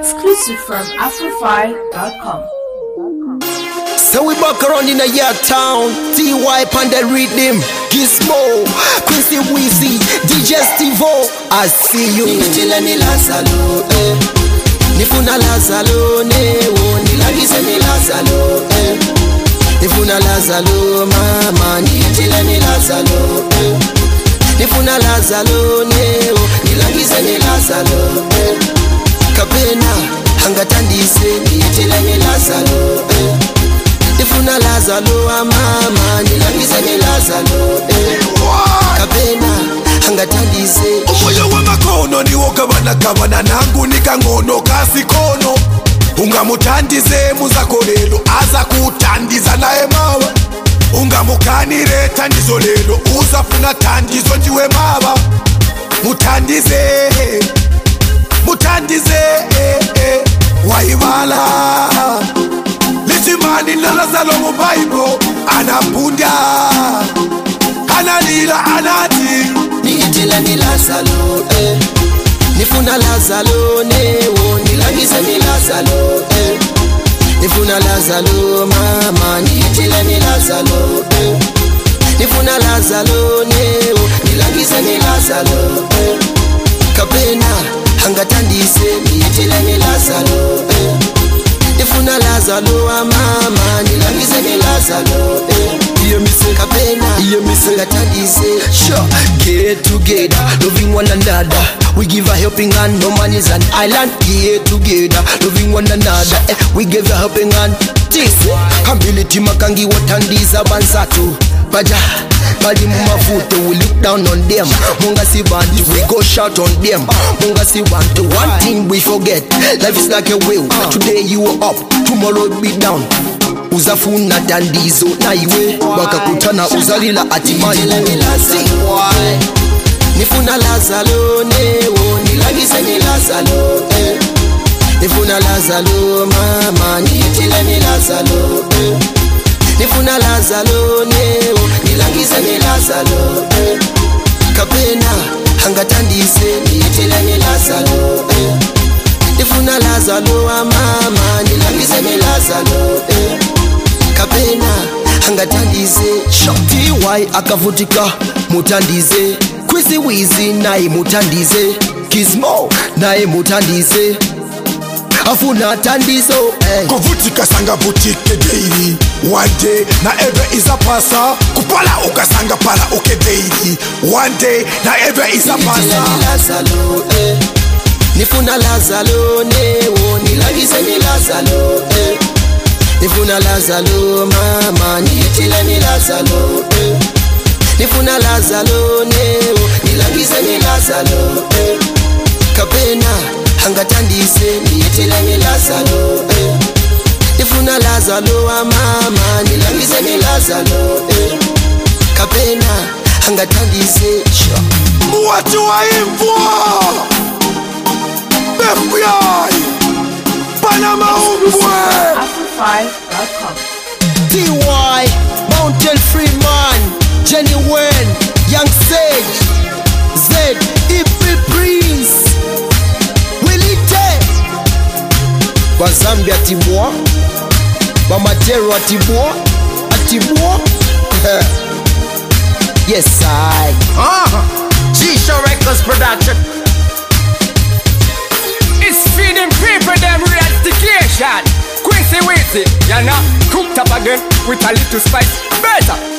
Exclusive from Afrofy.com. So we back around in a year town. T.Y. and the rhythm, Gizmo, Quincy Weezy, DJ Stevo. I see you. Nitile ni Lazalo, Nifuna Lazalo, Nilagise ni Lazalo, Nifuna Lazalo, mama. Nitile ni Lazalo, Nifuna Lazalo, Nilagise ni Lazalo, Kapena, hangatandise, nitile ni Lazalo, Nifuna Lazalo, mama. Nilagise ni Lazalo, Kapena, hangatandise. Umoyo wa makono ni wogabana nangu nikangono kasi kono. Ungamutandize muzako lelo aza kutandiza naye mawa. Ungamukanire tandizo lelo uzafuna tandizo ndiwe mawa. Mutandize, mutandize, waibala. Lichimani na Lazalo mu Bible anapunda, analila anati. Nitile ni Lazalo, Nifuna Lazalo, Nilagise ni Lazalo, Nifuna Lazalo, mama. Nitile ni Lazalo, Nifuna Lazalo, Nilagise ni Lazalo, Kapena, hangatandise. Nitile ni Lazalo, Nifuna Lazalo, mama. Nilagise ni Lazalo, Kapena, hangatandise. Sure, get together, loving one another. We give a helping hand, no man is an island. Get together, loving one another. We give a helping hand. This ability makangi watandiza bansatu. Baja, bali mumafuto, we look down on them. Munga si bantu, we go shout on them. Munga si bantu, one thing we forget. Life is like a wheel. Today you are up, tomorrow be down. Uzafuna tandizo na iwe wakakutana uzalila atimaye. Nifuna Lazalo, Nilagise ni Lazalo, Nifuna Lazalo, mama. Nitile ni Lazalo, Nifuna Lazalo, Nilagise ni Lazalo, Kapena, hangatandise. Nitile ni Lazalo, Nifuna Lazalo, mama. Nilagise ni Lazalo, Kapena, hangatandise. T.Y. akavutika mutandize. Quincy Weezy naye mutandize. Gizmo naye mutandize. Afuna tandizo, Kuvutika sanga butike daily. One day na eve is a pasa. Kupala ukasanga pala uke daily. One day na eve is a pasa. Lazalo, Nifuna Lazalo, Nilagise ni Lazalo, Nifuna Lazalo, mama. Nitile ni Lazalo, Nifuna Lazalo, Nilagise ni Lazalo, Kapena, hangatandise. Nitile ni Lazalo, Nifuna Lazalo, mama. Nilagise ni Lazalo, Kapena, hangatandise. Watu wa imvua FBI Panama umbwe. Afrofy.com. T.Y. Mountain Freeman, Jenny Wen, Young Sage, Z, Ipi Prince, Willite, Bazambia Atibwa, Bamatero Atibwa, Yes, I. G-Show Records production. It's feeding people them ratification. Quincy Weezy, you know, cooked up again with a little spice. Better.